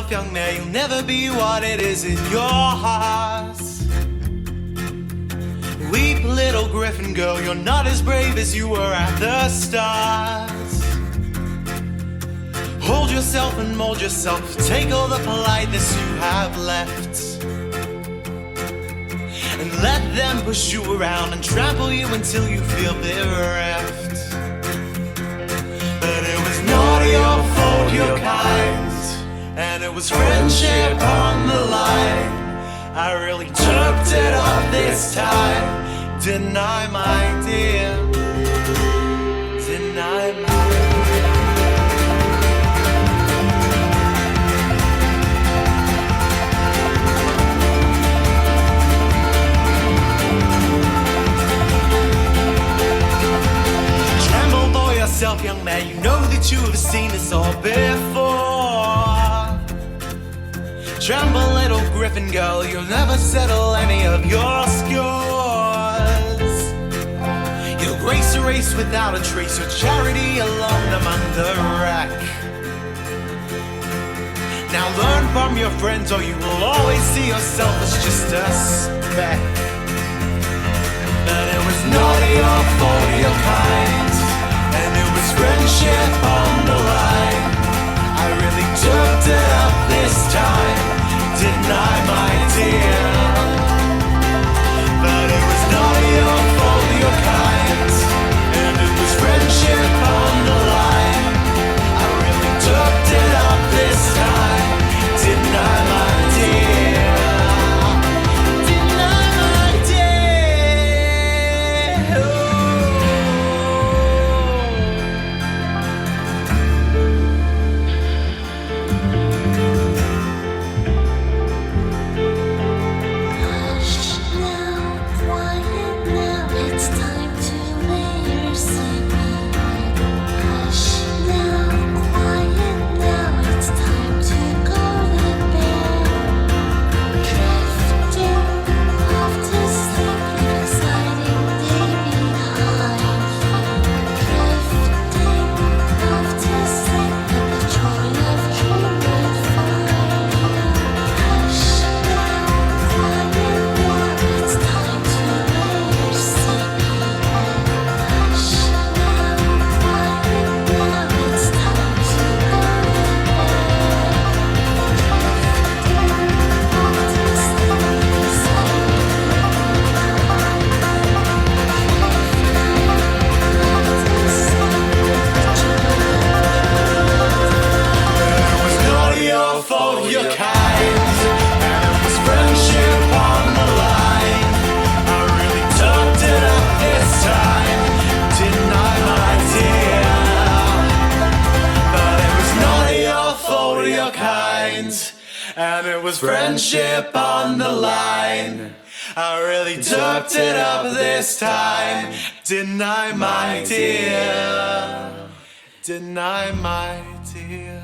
yourself, young man, you'll never be what it is in your heart. Weep, little griffin girl, you're not as brave as you were at the start. Hold yourself and mold yourself, take all the politeness you have left, and let them push you around and trample you until you feel bereft. But it was not your fault, you're kind, and it was friendship on the line. I really took it up this time, didn't I, my dear? Didn't I, my yourself, young man, you know that you have seen this all before. Tremble, little griffin girl, you'll never settle any of your scores. You'll grace a race without a trace, your charity alone among the wreck. Now learn from your friends, or you will always see yourself as just a speck. But it was not your fault, your kind, and it was friendship on the line. I really took it up this time, didn't I, my dear? But it was not your fault, your kind, and it was friendship on the line. I really took it up this time, didn't I, my dear? Didn't I, my dear? Oh. And it was friendship on the line. I really took it up this time, didn't I, my dear? Didn't I, my dear?